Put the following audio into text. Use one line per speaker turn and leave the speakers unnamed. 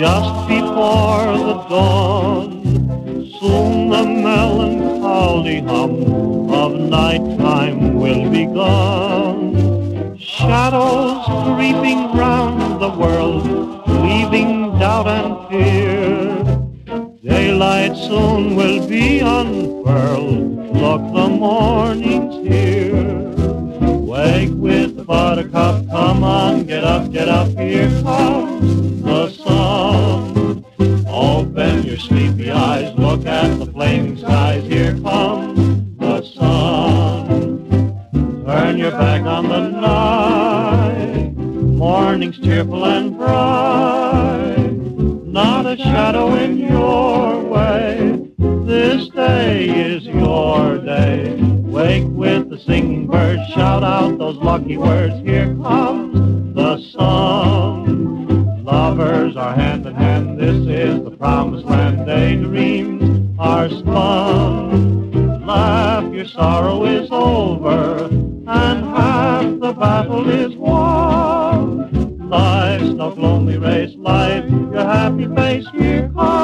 just before the dawn. Soon the melancholy hum of nighttime will be gone. Shadows creeping round the world, leaving doubt and fear. Daylight soon will be unfurled. Look, the morning's here. Wake with the buttercup, come on, get up, here comes the sun. Open your sleepy eyes, look at the flaming skies, here comes the sun. Turn your back on the night, morning's cheerful and bright. Not a shadow in your way, this day is your day. Wake with the singing birds, shout out those lucky words, here comes the sun. Lovers are hand in hand, this is the promised land, daydreams are spun. Laugh, your sorrow is over, and half the battle is won. Life's no lonely race, life, your happy face, here comes